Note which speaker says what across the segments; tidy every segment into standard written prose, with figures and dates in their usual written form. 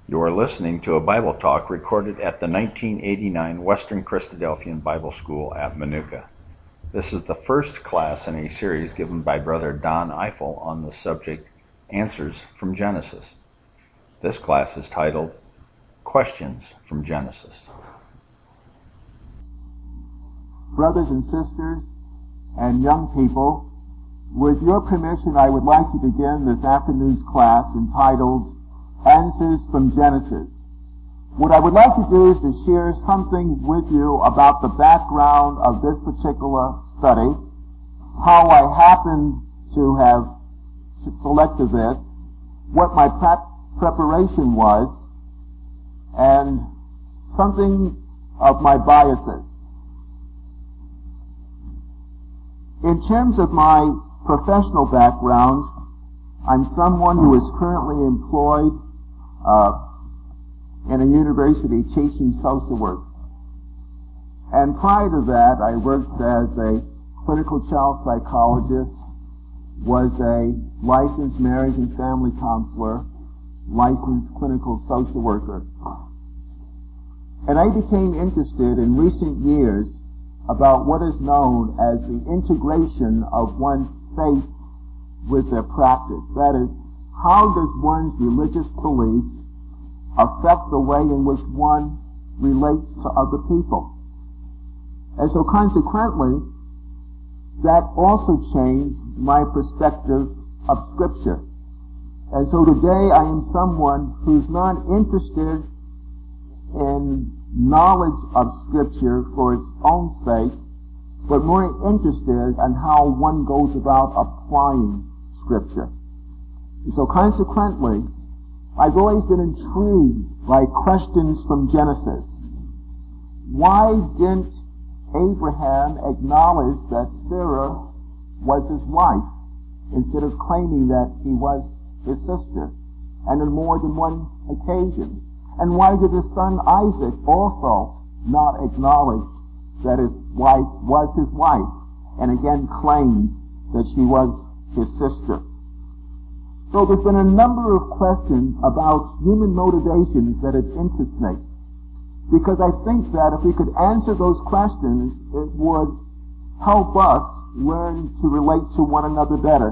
Speaker 1: You are listening to a Bible talk recorded at the 1989 Western Christadelphian Bible School at Manuka. This is the first class in a series given by Brother Don Eiffel on the subject Answers from Genesis. This class is titled Questions from Genesis.
Speaker 2: Brothers and sisters and young people, with your permission, I would like to begin this afternoon's class entitled Answers from Genesis. What I would like to do is to share something with you about the background of this particular study, how I happened to have selected this, what my preparation was, and something of my biases. In terms of my professional background, I'm someone who is currently employed in a university teaching social work. And prior to that, I worked as a clinical child psychologist, was a licensed marriage and family counselor, licensed clinical social worker. And I became interested in recent years about what is known as the integration of one's faith with their practice. That is, how does one's religious beliefs affect the way in which one relates to other people? And so consequently, that also changed my perspective of Scripture. And so today I am someone who's not interested in knowledge of Scripture for its own sake, but more interested in how one goes about applying Scripture. And so consequently, I've always been intrigued by questions from Genesis. Why didn't Abraham acknowledge that Sarah was his wife instead of claiming that he was his sister, and on more than one occasion? And why did his son Isaac also not acknowledge that his wife was his wife, and again claimed that she was his sister? So there's been a number of questions about human motivations that have interested me, because I think that if we could answer those questions, it would help us learn to relate to one another better.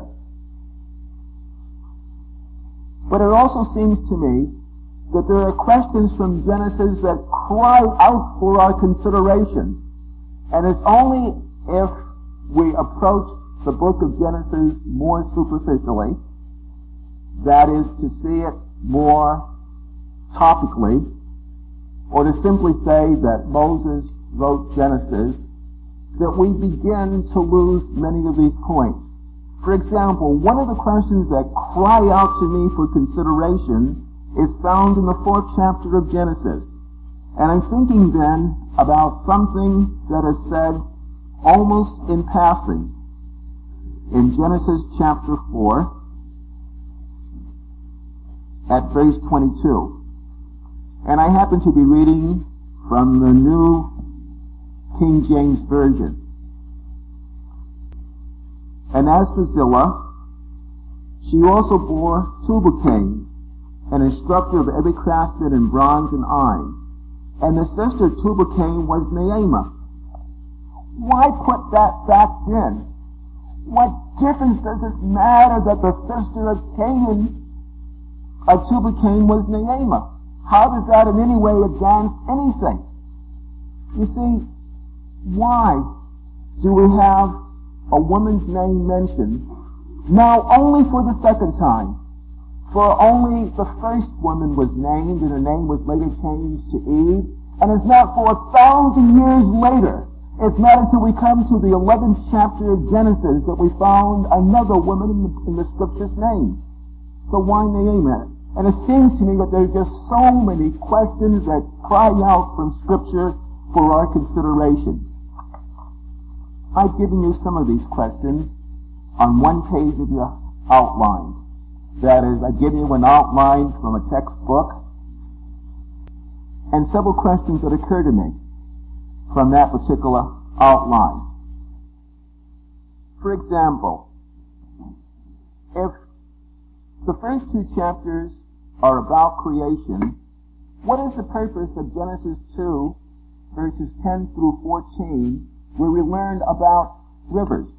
Speaker 2: But it also seems to me that there are questions from Genesis that cry out for our consideration. And it's only if we approach the book of Genesis more superficially, that is, to see it more topically, or to simply say that Moses wrote Genesis, that we begin to lose many of these points. For example, one of the questions that cry out to me for consideration is found in the 4th chapter of Genesis. And I'm thinking then about something that is said almost in passing in Genesis chapter 4 at verse 22. And I happen to be reading from the New King James Version. And as for Zillah, she also bore Tubal-Cain, an instructor of every craftsman in bronze and iron. And the sister of Tubal-Cain was Naamah. Why put that fact in? What difference does it matter that the sister of Tubal-Cain was Naamah? How does that in any way advance anything? You see, why do we have a woman's name mentioned now only for the second time? For only the first woman was named, and her name was later changed to Eve. And it's not for 1,000 years later, it's not until we come to the 11th chapter of Genesis that we found another woman in the Scriptures named. So why Naamah? And it seems to me that there's just so many questions that cry out from Scripture for our consideration. I've given you some of these questions on one page of your outline. That is, I've given you an outline from a textbook and several questions that occur to me from that particular outline. For example, if the first 2 chapters are about creation, What is the purpose of Genesis 2, verses 10 through 14, where we learned about rivers?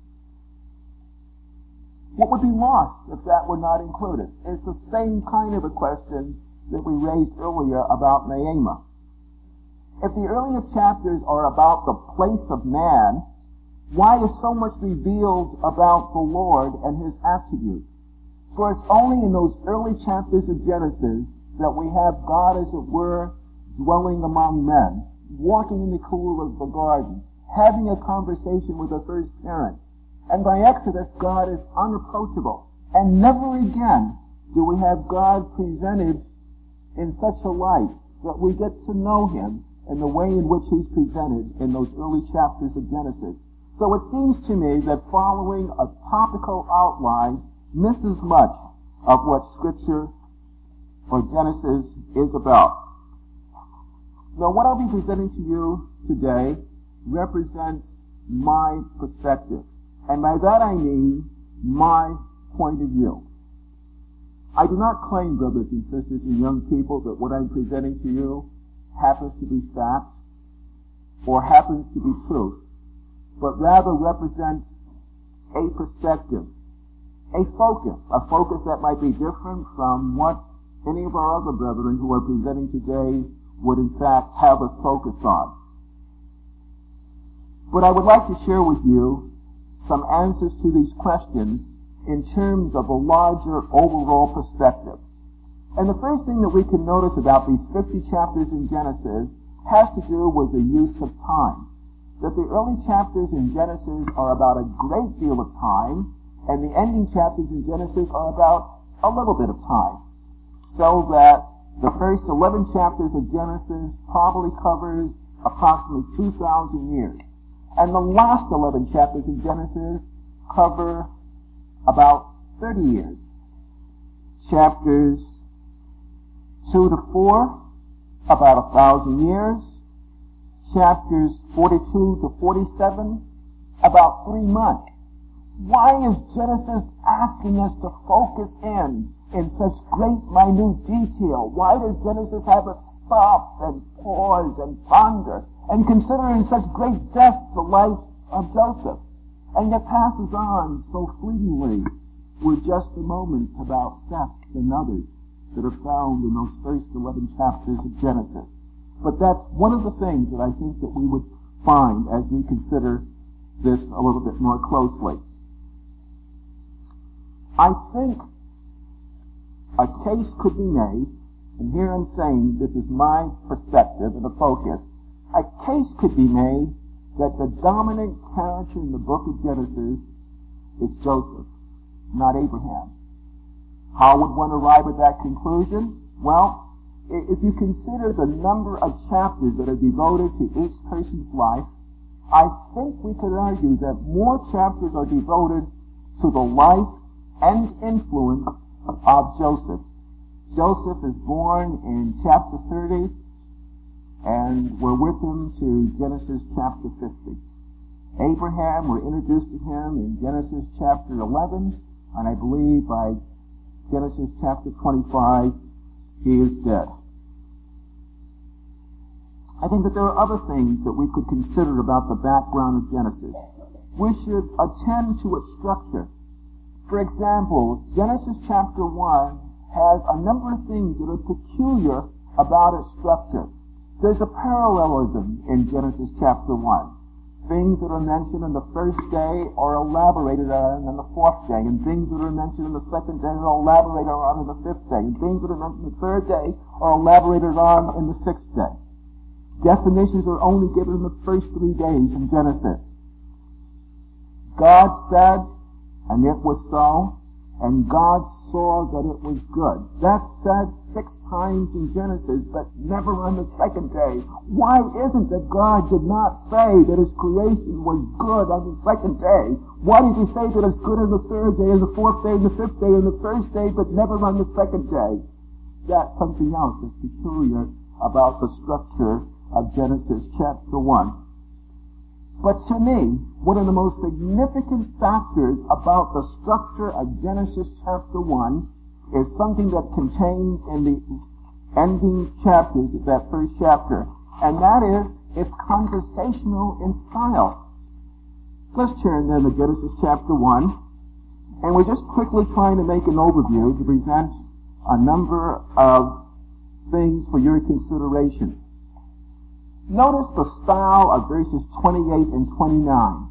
Speaker 2: What would be lost if that were not included? It's the same kind of a question that we raised earlier about Naamah. If the earlier chapters are about the place of man, why is so much revealed about the Lord and His attributes? For it's only in those early chapters of Genesis that we have God, as it were, dwelling among men, walking in the cool of the garden, having a conversation with the first parents. And by Exodus, God is unapproachable. And never again do we have God presented in such a light that we get to know Him in the way in which He's presented in those early chapters of Genesis. So it seems to me that following a topical outline misses much of what Scripture or Genesis is about. Now, what I'll be presenting to you today represents my perspective. And by that I mean my point of view. I do not claim, brothers and sisters and young people, that what I'm presenting to you happens to be fact or happens to be truth, but rather represents a perspective, a focus that might be different from what any of our other brethren who are presenting today would in fact have us focus on. But I would like to share with you some answers to these questions in terms of a larger overall perspective. And the first thing that we can notice about these 50 chapters in Genesis has to do with the use of time. That the early chapters in Genesis are about a great deal of time, and the ending chapters in Genesis are about a little bit of time. So that the first 11 chapters of Genesis probably covers approximately 2,000 years. And the last 11 chapters of Genesis cover about 30 years. Chapters 2 to 4, about 1,000 years. Chapters 42 to 47, about 3 months. Why is Genesis asking us to focus in such great minute detail? Why does Genesis have us stop and pause and ponder and consider in such great depth the life of Joseph? And yet passes on so fleetingly with just a moment about Seth and others that are found in those first 11 chapters of Genesis. But that's one of the things that I think that we would find as we consider this a little bit more closely. I think a case could be made, and here I'm saying this is my perspective and a focus, a case could be made that the dominant character in the book of Genesis is Joseph, not Abraham. How would one arrive at that conclusion? Well, if you consider the number of chapters that are devoted to each person's life, I think we could argue that more chapters are devoted to the life and influence of Joseph. Joseph is born in chapter 30, and we're with him to Genesis chapter 50. Abraham, we're introduced to him in Genesis chapter 11, and I believe by Genesis chapter 25, he is dead. I think that there are other things that we could consider about the background of Genesis. We should attend to its structure. For example, Genesis chapter 1 has a number of things that are peculiar about its structure. There's a parallelism in Genesis chapter 1. Things that are mentioned on the first day are elaborated on in the fourth day, and things that are mentioned on the second day are elaborated on in the fifth day, and things that are mentioned on the third day are elaborated on in the sixth day. Definitions are only given in the first 3 days in Genesis. God said, and it was so, and God saw that it was good. That's said 6 times in Genesis, but never on the second day. Why isn't it God did not say that His creation was good on the second day? Why does He say that it's good on the third day, and the fourth day, and the fifth day, and the first day, but never on the second day? That's something else that's peculiar about the structure of Genesis chapter 1. But to me, one of the most significant factors about the structure of Genesis chapter 1 is something that's contained in the ending chapters of that first chapter, and that is, it's conversational in style. Let's turn then to Genesis chapter 1, and we're just quickly trying to make an overview to present a number of things for your consideration. Notice the style of verses 28 and 29.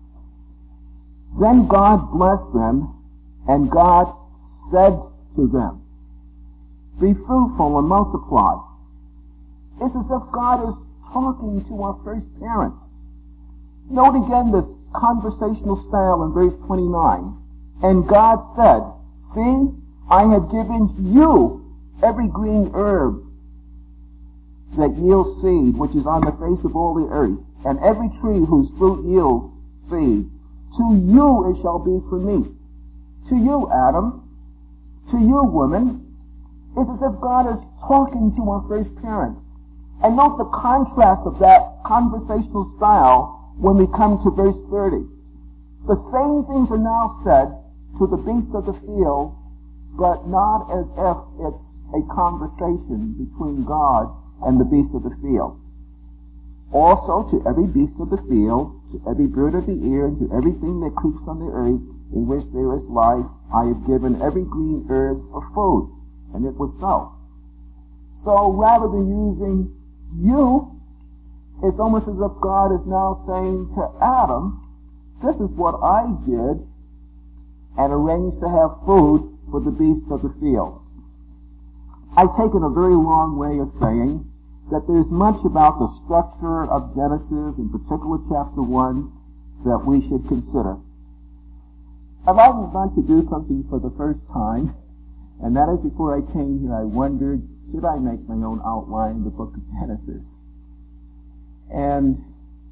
Speaker 2: Then God blessed them, and God said to them, be fruitful and multiply. It's as if God is talking to our first parents. Note again this conversational style in verse 29. And God said, see, I have given you every green herb that yields seed, which is on the face of all the earth, and every tree whose fruit yields seed. To you it shall be for meat. To you, Adam. To you, woman. It's as if God is talking to our first parents. And note the contrast of that conversational style when we come to verse 30. The same things are now said to the beast of the field, but not as if it's a conversation between God and the beast of the field. Also to every beast of the field, to every bird of the air, and to everything that creeps on the earth, in which there is life, I have given every green herb for food. And it was so. So rather than using you, it's almost as if God is now saying to Adam, this is what I did, and arranged to have food for the beasts of the field. I've taken a very long way of saying that there's much about the structure of Genesis, in particular chapter 1, that we should consider. I'd like to do something for the first time, and that is, before I came here, I wondered, should I make my own outline in the book of Genesis? And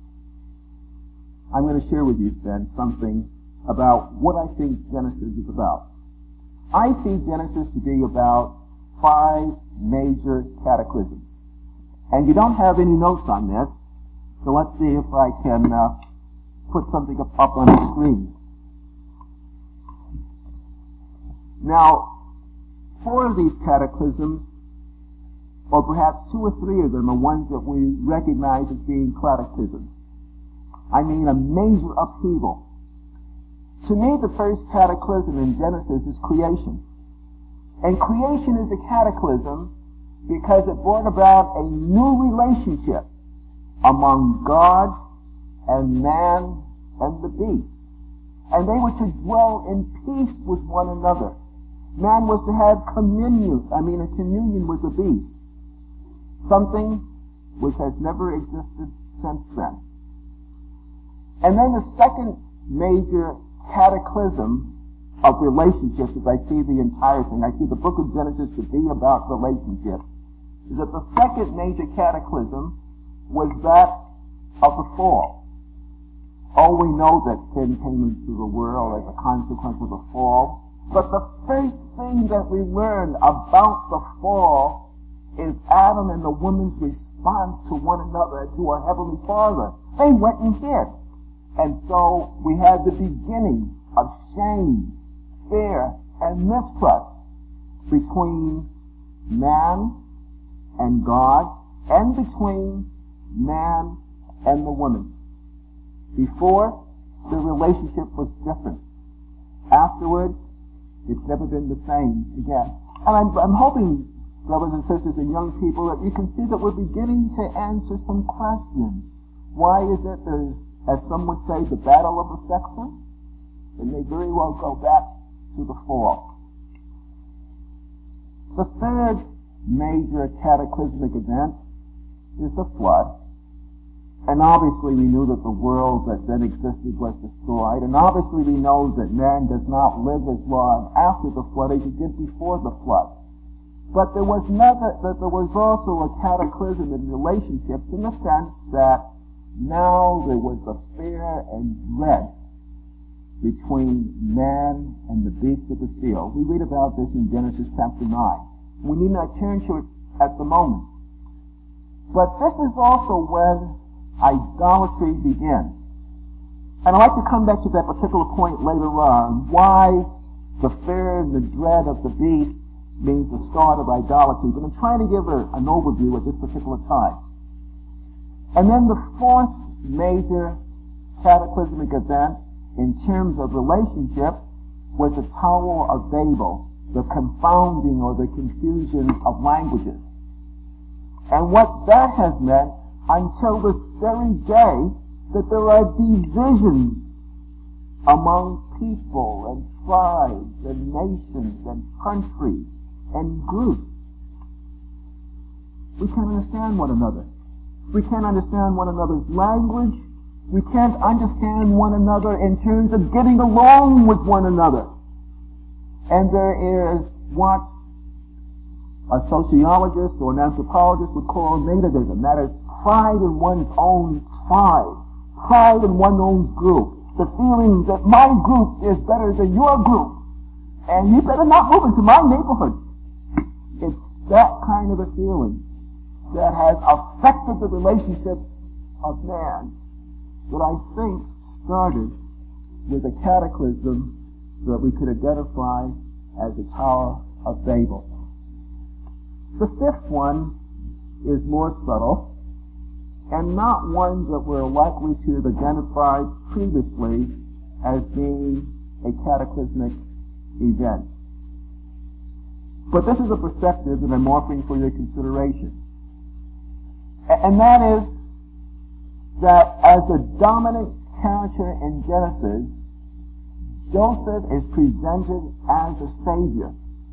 Speaker 2: I'm going to share with you then something about what I think Genesis is about. I see Genesis to be about 5 major cataclysms. And you don't have any notes on this, so let's see if I can put something up on the screen. Now, 4 of these cataclysms, or perhaps 2 or 3 of them, are ones that we recognize as being cataclysms. I mean a major upheaval. To me, the first cataclysm in Genesis is creation. And creation is a cataclysm because it brought about a new relationship among God and man and the beast. And they were to dwell in peace with one another. Man was to have a communion with the beast, something which has never existed since then. And then the second major cataclysm of relationships, as I see the entire thing, I see the book of Genesis to be about relationships, is that the second major cataclysm was that of the fall. Oh, we know that sin came into the world as a consequence of the fall, but the first thing that we learn about the fall is Adam and the woman's response to one another, to our Heavenly Father. They went and hid. And so we had the beginning of shame, fear, and mistrust between man and God, and between man and the woman. Before, the relationship was different. Afterwards, it's never been the same again. And I'm hoping, brothers and sisters and young people, that you can see that we're beginning to answer some questions. Why is it there's, as some would say, the battle of the sexes? It may very well go back to the fall. The third major cataclysmic event is the flood. And obviously we knew that the world that then existed was destroyed. And obviously we know that man does not live as long after the flood as he did before the flood. But there was also a cataclysm in relationships, in the sense that now there was a fear and dread between man and the beast of the field. We read about this in Genesis chapter 9. We need not turn to it at the moment. But this is also when idolatry begins. And I'd like to come back to that particular point later on, why the fear and the dread of the beast means the start of idolatry, but I'm trying to give an overview at this particular time. And then the fourth major cataclysmic event in terms of relationship was the Tower of Babel, the confounding or the confusion of languages. And what that has meant until this very day, that there are divisions among people and tribes and nations and countries and groups. We can't understand one another. We can't understand one another's language. We can't understand one another in terms of getting along with one another. And there is what a sociologist or an anthropologist would call nativism. That is pride in one's own tribe, pride in one's own group, the feeling that my group is better than your group, and you better not move into my neighborhood. It's that kind of a feeling that has affected the relationships of man that I think started with a cataclysm that we could identify as the Tower of Babel. The fifth one is more subtle, and not one that we're likely to have identified previously as being a cataclysmic event. But this is a perspective that I'm offering for your consideration. And that is that as the dominant character in Genesis, Joseph is presented as a savior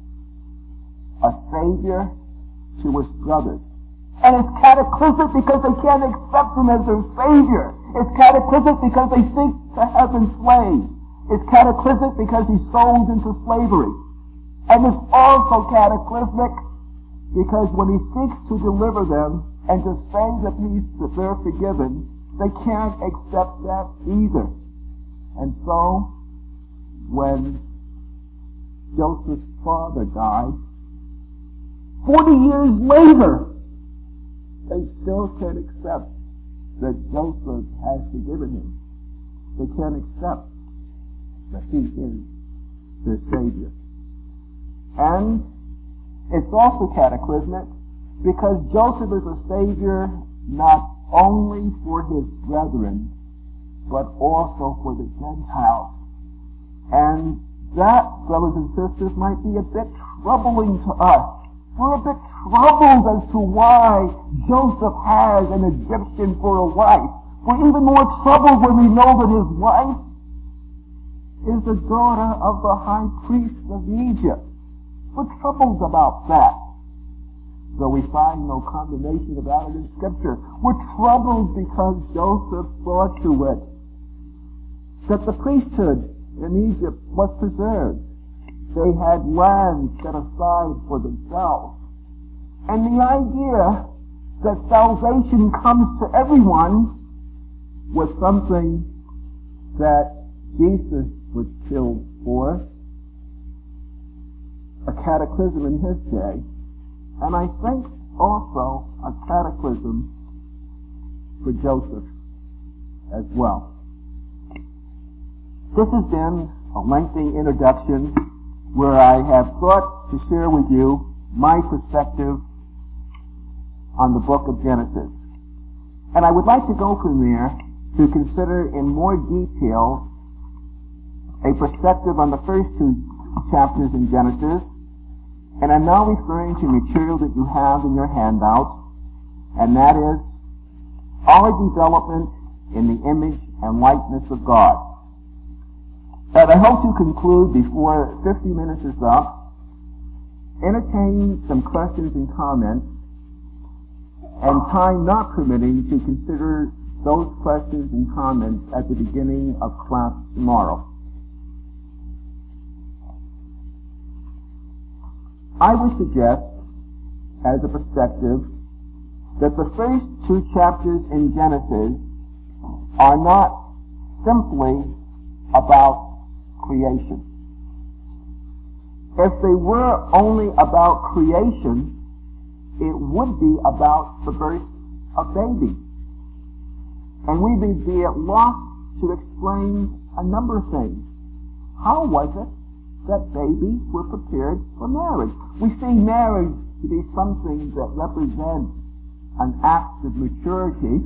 Speaker 2: to his brothers. And it's cataclysmic because they can't accept him as their savior. It's cataclysmic because they think to have been enslaved. It's cataclysmic because he's sold into slavery. And it's also cataclysmic because when he seeks to deliver them and to say that they're forgiven, they can't accept that either. And so, when Joseph's father died, 40 years later, they still can't accept that Joseph has forgiven him. They can't accept that he is their Savior. And it's also cataclysmic because Joseph is a Savior not only for his brethren, but also for the Gentiles. And that, brothers and sisters, might be a bit troubling to us. We're a bit troubled as to why Joseph has an Egyptian for a wife. We're even more troubled when we know that his wife is the daughter of the high priest of Egypt. We're troubled about that, though we find no condemnation about it in Scripture. We're troubled because Joseph saw to it that the priesthood in Egypt was preserved. They had land set aside for themselves. And the idea that salvation comes to everyone was something that Jesus was killed for, a cataclysm in his day, and I think also a cataclysm for Joseph as well. This has been a lengthy introduction where I have sought to share with you my perspective on the book of Genesis. And I would like to go from there to consider in more detail a perspective on the first two chapters in Genesis. And I'm now referring to material that you have in your handout, and that is our development in the image and likeness of God. And I hope to conclude before 50 minutes is up, entertain some questions and comments, and time not permitting, to consider those questions and comments at the beginning of class tomorrow. I would suggest, as a perspective, that the first two chapters in Genesis are not simply about creation. If they were only about creation, it would be about the birth of babies. And we would be at loss to explain a number of things. How was it that babies were prepared for marriage. We see marriage to be something that represents an act of maturity.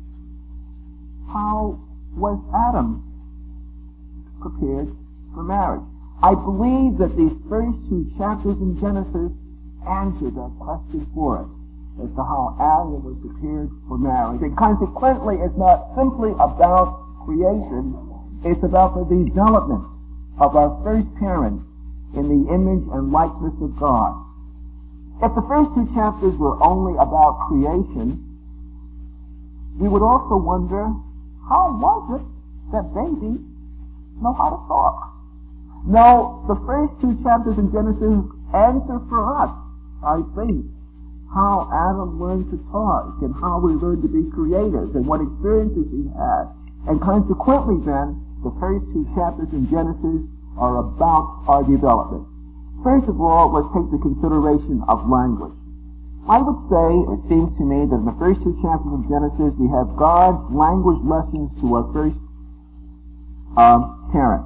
Speaker 2: How was Adam prepared for marriage? I believe that these first two chapters in Genesis answer that question for us as to how Adam was prepared for marriage. And consequently, it's not simply about creation, it's about the development of our first parents in the image and likeness of God. If the first two chapters were only about creation, we would also wonder, how was it that babies know how to talk? No, the first two chapters in Genesis answer for us, I think, how Adam learned to talk and how we learned to be creative and what experiences he had. And consequently then, the first two chapters in Genesis are about our development. First of all, let's take the consideration of language. I would say, it seems to me, that in the first two chapters of Genesis, we have God's language lessons to our first parents.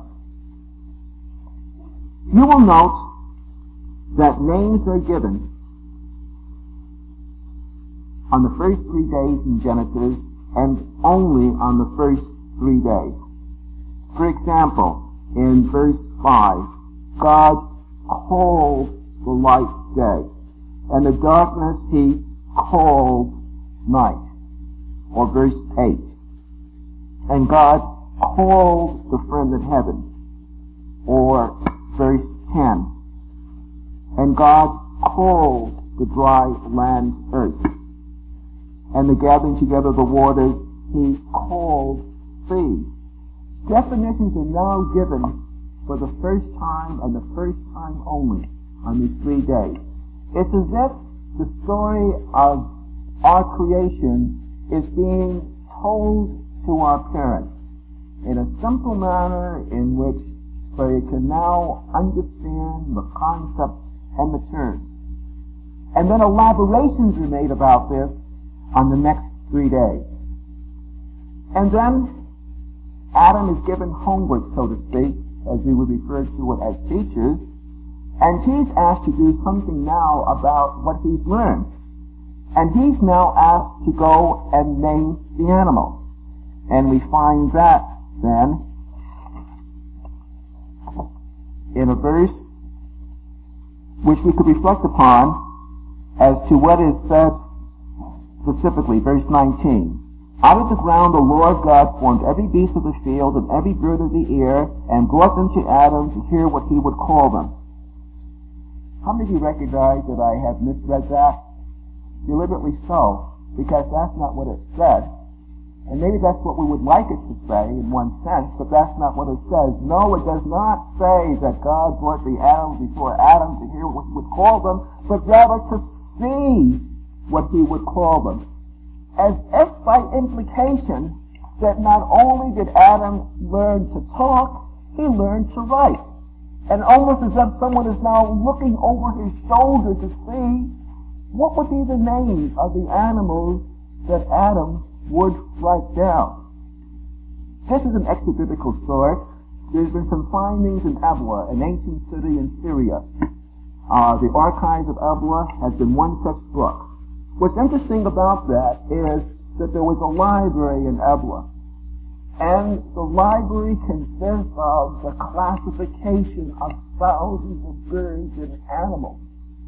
Speaker 2: You will note that names are given on the first 3 days in Genesis and only on the first 3 days. For example, in verse 5, God called the light day, and the darkness he called night. Or verse 8, and God called the firmament heaven. Or verse 10, and God called the dry land earth, and the gathering together of the waters he called seas. Definitions are now given for the first time and the first time only on these 3 days. It's as if the story of our creation is being told to our parents in a simple manner in which they can now understand the concepts and the terms. And then elaborations are made about this on the next 3 days. And then Adam is given homework, so to speak, as we would refer to it as teachers, and he's asked to do something now about what he's learned. And he's now asked to go and name the animals. And we find that then in a verse which we could reflect upon as to what is said specifically, verse 19. Out of the ground the Lord God formed every beast of the field and every bird of the air, and brought them to Adam to hear what he would call them. How many of you recognize that I have misread that? Deliberately so, because that's not what it said. And maybe that's what we would like it to say in one sense, but that's not what it says. No, it does not say that God brought the animals before Adam to hear what he would call them, but rather to see what he would call them. As if by implication that not only did Adam learn to talk, he learned to write. And almost as if someone is now looking over his shoulder to see what would be the names of the animals that Adam would write down. This is an extra-biblical source. There's been some findings in Ebla, an ancient city in Syria. The Archives of Ebla has been one such book. What's interesting about that is that there was a library in Ebla. And the library consists of the classification of thousands of birds and animals.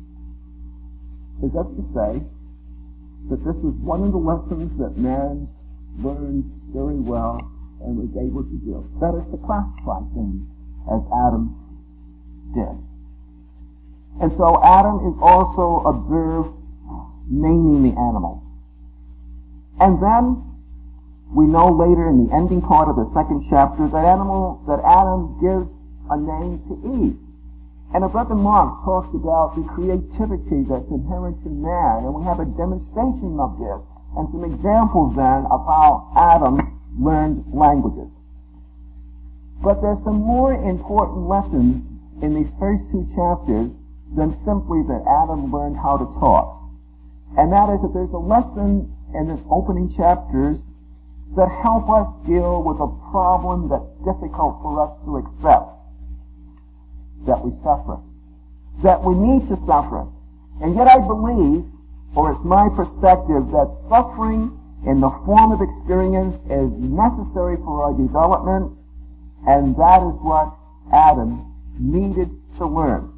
Speaker 2: As if to say that this was one of the lessons that man learned very well and was able to do. That is to classify things as Adam did. And so Adam is also observed naming the animals. And then we know later in the ending part of the second chapter that Adam gives a name to Eve. And our brother Mark talked about the creativity that's inherent in man, and we have a demonstration of this and some examples then of how Adam learned languages. But there's some more important lessons in these first two chapters than simply that Adam learned how to talk. And that is that there's a lesson in this opening chapters that help us deal with a problem that's difficult for us to accept. that we suffer, that we need to suffer. And yet I believe, or it's my perspective, that suffering in the form of experience is necessary for our development, and that is what Adam needed to learn.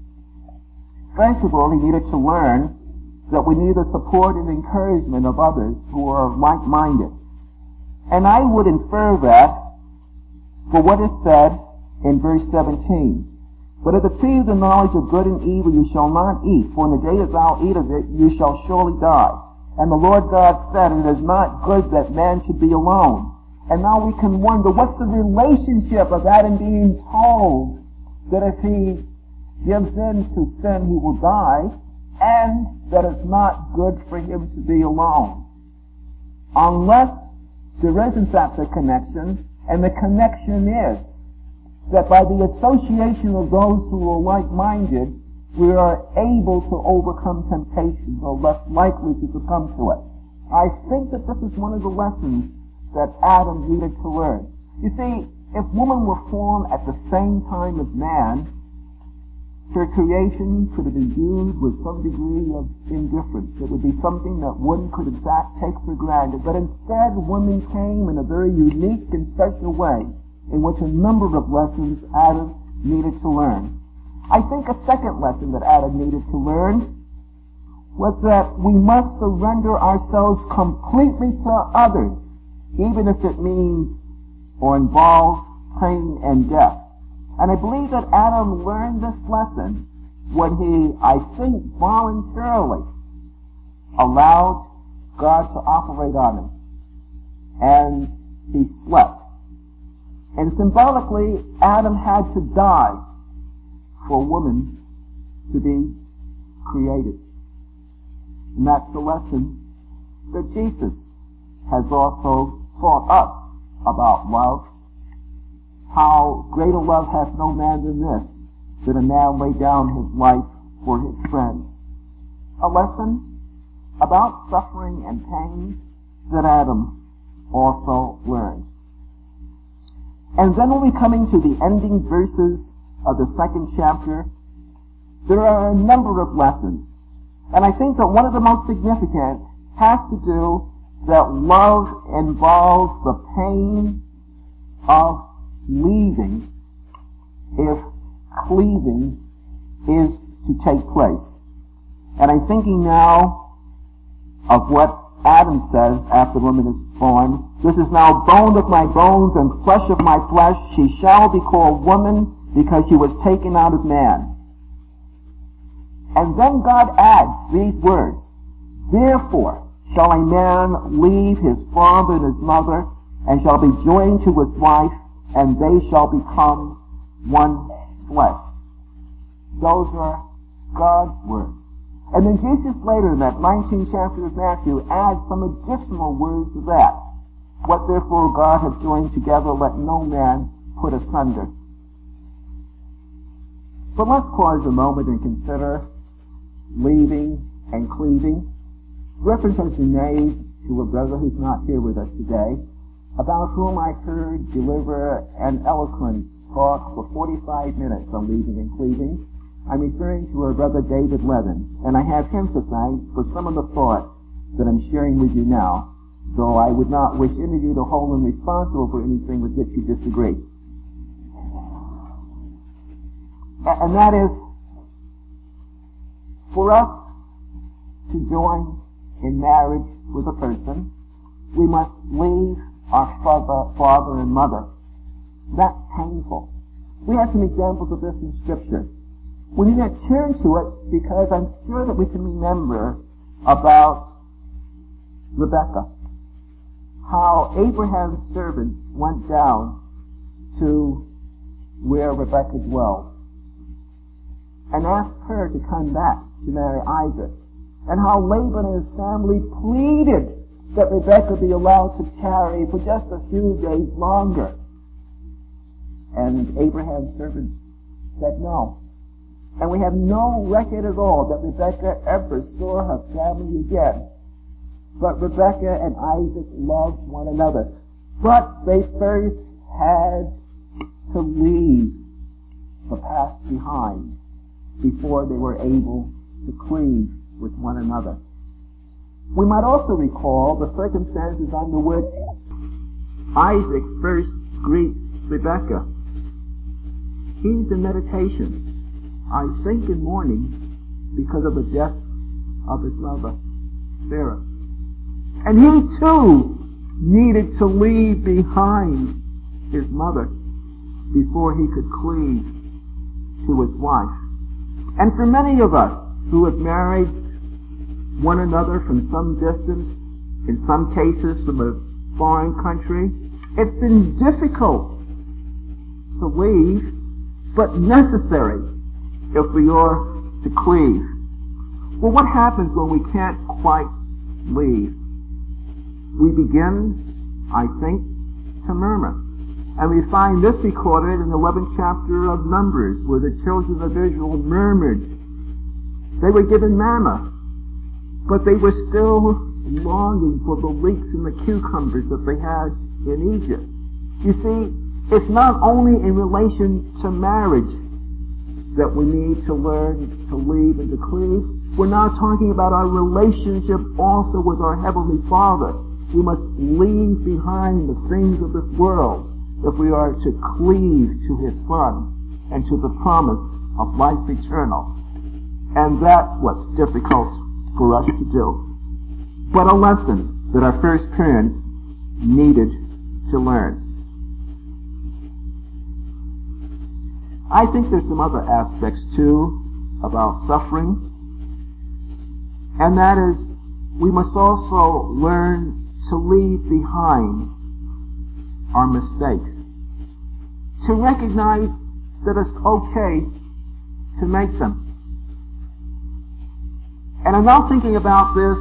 Speaker 2: First of all, he needed to learn that we need the support and encouragement of others who are like-minded. And I would infer that for what is said in verse 17. But of the tree of the knowledge of good and evil you shall not eat, for in the day that thou eat of it you shall surely die. And the Lord God said, it is not good that man should be alone. And now we can wonder, what's the relationship of Adam being told that if he gives in to sin he will die, and that it's not good for him to be alone? Unless there is in fact a connection, and the connection is that by the association of those who are like-minded, we are able to overcome temptations, or less likely to succumb to it. I think that this is one of the lessons that Adam needed to learn. You see, if woman were formed at the same time as man, her creation could have been viewed with some degree of indifference. It would be something that one could in fact take for granted. But instead, woman came in a very unique and special way, in which a number of lessons Adam needed to learn. I think a second lesson that Adam needed to learn was that we must surrender ourselves completely to others, even if it means or involves pain and death. And I believe that Adam learned this lesson when he, I think, voluntarily allowed God to operate on him. And he slept. And symbolically, Adam had to die for woman to be created. And that's the lesson that Jesus has also taught us about love. How great a love hath no man than this, that a man lay down his life for his friends. A lesson about suffering and pain that Adam also learned. And then when we come into the ending verses of the second chapter, there are a number of lessons. And I think that one of the most significant has to do that love involves the pain of leaving if cleaving is to take place. And I'm thinking now of what Adam says after the woman is born. This is now bone of my bones and flesh of my flesh. She shall be called woman because she was taken out of man. And then God adds these words, therefore shall a man leave his father and his mother, and shall be joined to his wife, and they shall become one flesh. Those are God's words. And then Jesus later in that 19th chapter of Matthew adds some additional words to that. What therefore God hath joined together, let no man put asunder. But let's pause a moment and consider leaving and cleaving. Reference has been made to a brother who's not here with us today, about whom I've heard deliver an eloquent talk for 45 minutes on leaving and cleaving. I'm referring to our brother David Levin, and I have him to thank for some of the thoughts that I'm sharing with you now, though I would not wish any of you to hold him responsible for anything with which you disagree. And that is, for us to join in marriage with a person, we must leave our father and mother. That's painful. We have some examples of this in Scripture. We need to turn to it because I'm sure that we can remember about Rebekah. How Abraham's servant went down to where Rebekah dwelled and asked her to come back to marry Isaac. And how Laban and his family pleaded that Rebekah be allowed to tarry for just a few days longer. And Abraham's servant said no. And we have no record at all that Rebekah ever saw her family again. But Rebekah and Isaac loved one another. But they first had to leave the past behind before they were able to cleave with one another. We might also recall the circumstances under which Isaac first greets Rebekah. He's in meditation, I think in mourning, because of the death of his mother, Sarah. And he too needed to leave behind his mother before he could cleave to his wife. And for many of us who have married one another from some distance, in some cases from a foreign country, it's been difficult to leave, but necessary if we are to cleave. Well, what happens when we can't quite leave? We begin, I think, to murmur. And we find this recorded in the 11th chapter of Numbers, where the children of Israel murmured. They were given manna, but they were still longing for the leeks and the cucumbers that they had in Egypt. You see, it's not only in relation to marriage that we need to learn to leave and to cleave. We're now talking about our relationship also with our Heavenly Father. We must leave behind the things of this world if we are to cleave to His Son and to the promise of life eternal. And that's what's difficult for us to do. But a lesson that our first parents needed to learn. I think there's some other aspects too about suffering, and that is we must also learn to leave behind our mistakes, to recognize that it's okay to make them. And I'm now thinking about this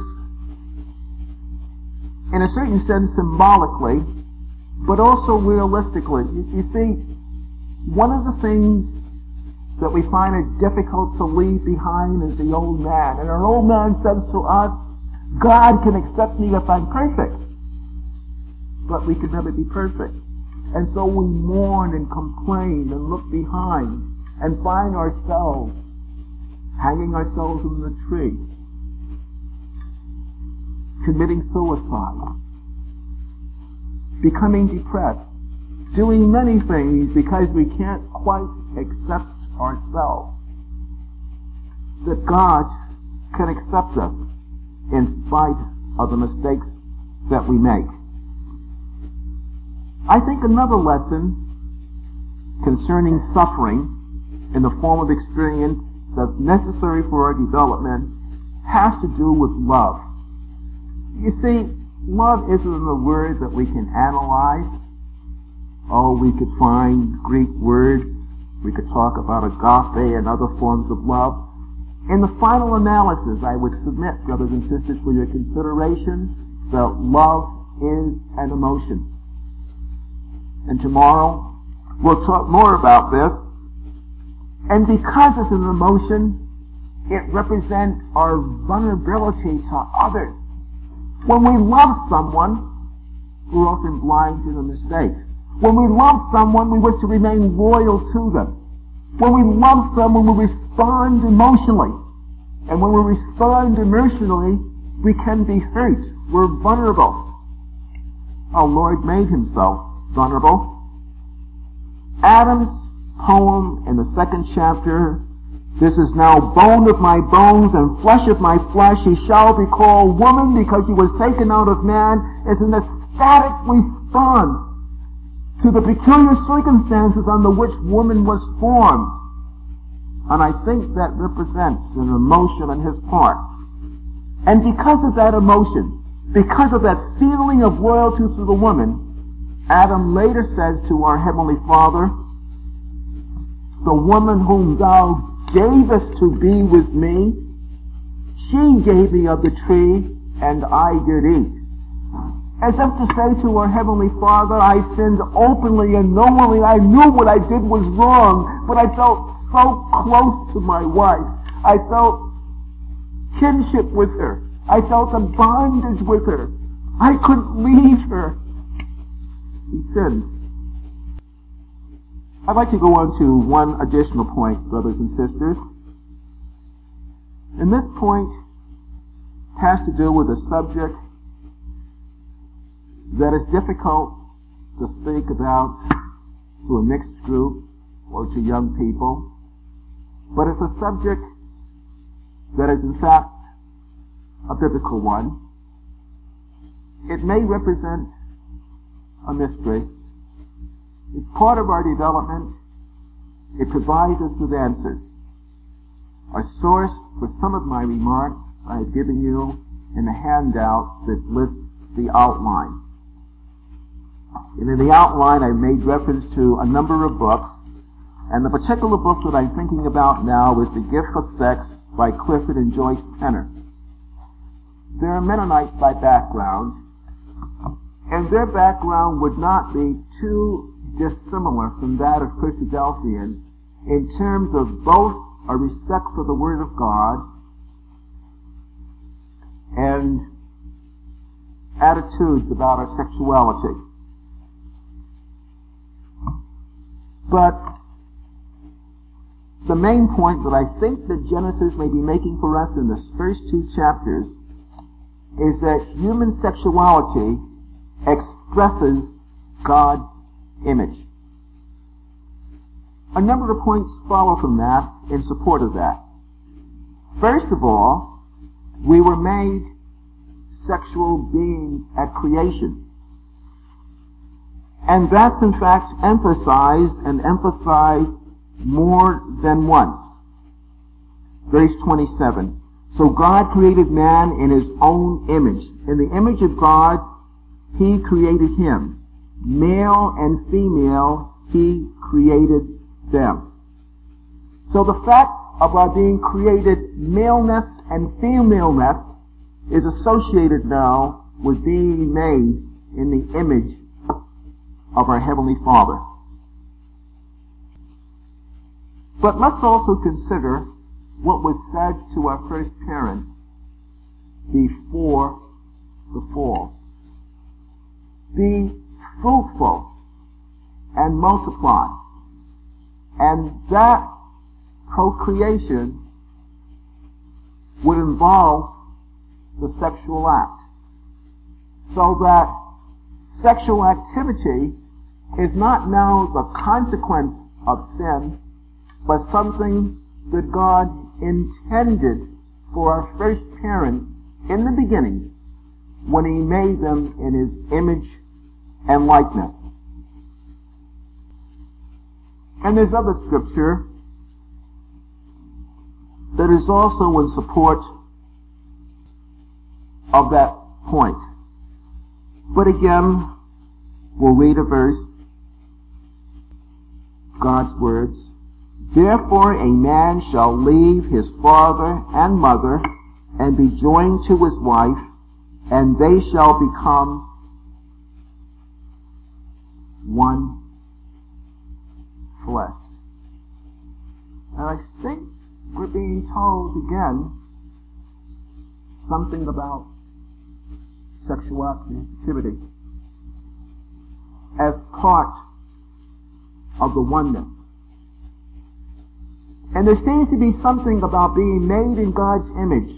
Speaker 2: in a certain sense symbolically, but also realistically. You see, one of the things that we find it difficult to leave behind is the old man. And our old man says to us, God can accept me if I'm perfect. But we can never be perfect. And so we mourn and complain and look behind and find ourselves hanging ourselves in the tree, committing suicide, becoming depressed, doing many things because we can't quite accept ourselves. That God can accept us in spite of the mistakes that we make. I think another lesson concerning suffering in the form of experience that's necessary for our development has to do with love. You see, love isn't a word that we can analyze. Oh, we could find Greek words. We could talk about agape and other forms of love. In the final analysis, I would submit, brothers and sisters, for your consideration, that love is an emotion. And tomorrow, we'll talk more about this. And because it's an emotion, it represents our vulnerability to others. When we love someone, we're often blind to the mistakes. When we love someone, we wish to remain loyal to them. When we love someone, we respond emotionally. And when we respond emotionally, we can be hurt. We're vulnerable. Our Lord made Himself vulnerable. Adam's poem in the 2nd chapter, this is now bone of my bones and flesh of my flesh. He shall be called woman because she was taken out of man, is an ecstatic response to the peculiar circumstances under which woman was formed. And I think that represents an emotion on his part. And because of that emotion, because of that feeling of loyalty to the woman, Adam later says to our Heavenly Father, the woman whom thou gavest to be with me, she gave me of the tree, and I did eat. As if to say to our Heavenly Father, I sinned openly and knowingly. I knew what I did was wrong, but I felt so close to my wife. I felt kinship with her. I felt a bondage with her. I couldn't leave her. He sinned. I'd like to go on to one additional point, brothers and sisters. And this point has to do with a subject that is difficult to speak about to a mixed group or to young people, but it's a subject that is in fact a biblical one. It may represent a mystery. It's part of our development. It provides us with answers. A source for some of my remarks I have given you in the handout that lists the outline. And in the outline I made reference to a number of books, and the particular book that I'm thinking about now is The Gift of Sex by Clifford and Joyce Penner. They're Mennonites by background, and their background would not be too dissimilar from that of Christadelphian in terms of both a respect for the Word of God and attitudes about our sexuality. But the main point that I think that Genesis may be making for us in the first two chapters is that human sexuality expresses God's image. A number of points follow from that in support of that. First of all, we were made sexual beings at creation. And that's in fact emphasized more than once. Verse 27. So God created man in his own image. In the image of God, he created him. Male and female, he created them. So the fact of our being created maleness and femaleness is associated now with being made in the image of our Heavenly Father. But let's also consider what was said to our first parents before the fall. Be fruitful and multiply. And that procreation would involve the sexual act. So that sexual activity is not now the consequence of sin, but something that God intended for our first parents in the beginning when he made them in his image and likeness. And there's other scripture that is also in support of that point. But again, we'll read a verse, God's words. Therefore a man shall leave his father and mother and be joined to his wife, and they shall become one flesh. And I think we're being told again something about sexual activity as part of the oneness. And there seems to be something about being made in God's image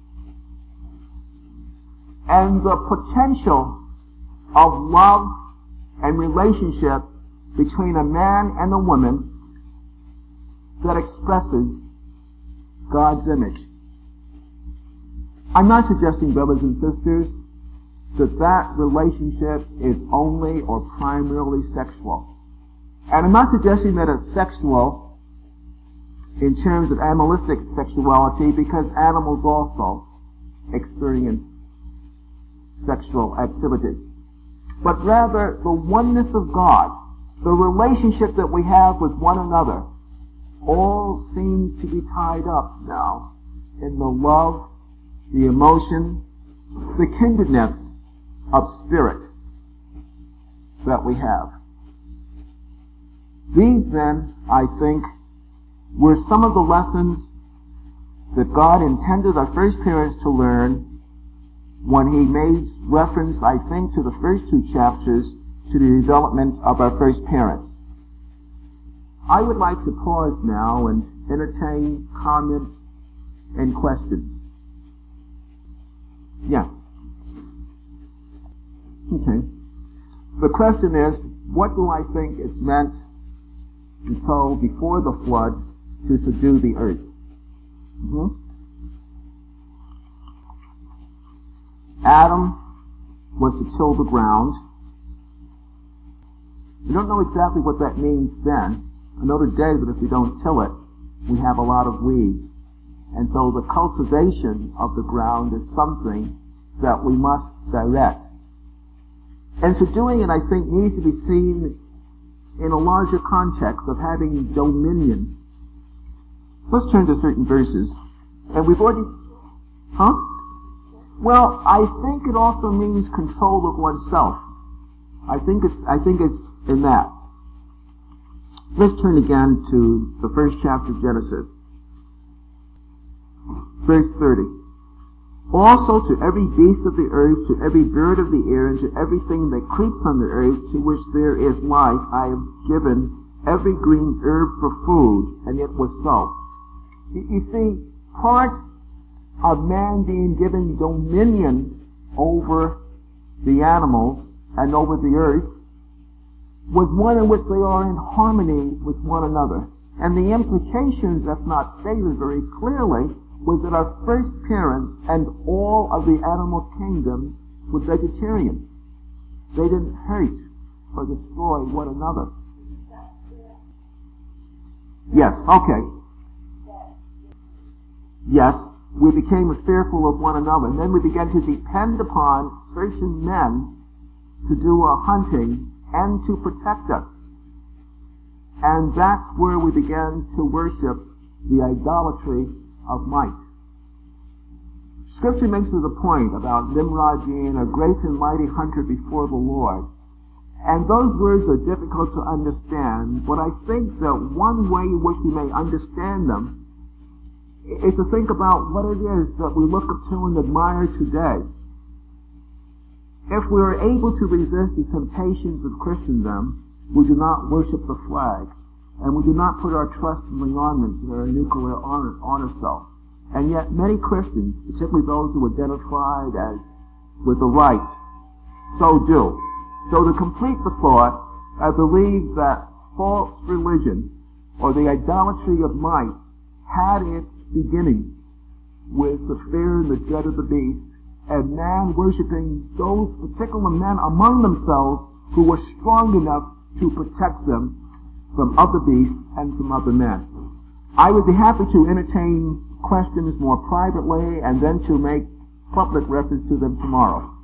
Speaker 2: and the potential of love and relationship between a man and a woman that expresses God's image. I'm not suggesting, brothers and sisters, that that relationship is only or primarily sexual. And I'm not suggesting that it's sexual in terms of animalistic sexuality, because animals also experience sexual activity. But rather, the oneness of God, the relationship that we have with one another, all seems to be tied up now in the love, the emotion, the kindredness of spirit that we have. These then, I think, were some of the lessons that God intended our first parents to learn when he made reference, I think, to the first two chapters to the development of our first parents. I would like to pause now and entertain comments and questions. Yes. Okay. The question is, what do I think is meant until before the flood to subdue the earth? Adam was to till the ground. We don't know exactly what that means then. I know today that if we don't till it, we have a lot of weeds. And so the cultivation of the ground is something that we must direct. And so doing it, I think, needs to be seen in a larger context of having dominion. Let's turn to certain verses. And we've already... Well, I think it also means control of oneself. I think it's in that. Let's turn again to the first chapter of Genesis. Verse 30. Also to every beast of the earth, to every bird of the air, and to everything that creeps on the earth, to which there is life, I have given every green herb for food, and it was so. You see, part of man being given dominion over the animals and over the earth was one in which they are in harmony with one another. And the implications, if not stated very clearly, was that our first parents and all of the animal kingdom were vegetarians. They didn't hurt or destroy one another. Yes, okay. Yes, we became fearful of one another, and then we began to depend upon certain men to do our hunting and to protect us. And that's where we began to worship the idolatry of might. Scripture makes it a point about Nimrod being a great and mighty hunter before the Lord. And those words are difficult to understand, but I think that one way in which we may understand them is to think about what it is that we look up to and admire today. If we are able to resist the temptations of Christendom, we do not worship the flag, and we do not put our trust in the ornaments that our nuclear honor cell. And yet many Christians, particularly those who identified as with the right, so do. So to complete the thought, I believe that false religion, or the idolatry of might, had its beginning with the fear and the dread of the beast, and man worshiping those particular men among themselves who were strong enough to protect them from other beasts and from other men. I would be happy to entertain questions more privately and then to make public reference to them tomorrow.